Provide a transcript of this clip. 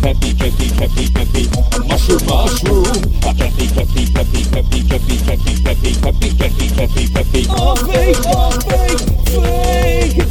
peppy, peppy, peppy, peppy. Mushroom, mushroom. Peppy, peppy, peppy, peppy, peppy, peppy, peppy, peppy, peppy, peppy, peppy. Oh, fake, fake.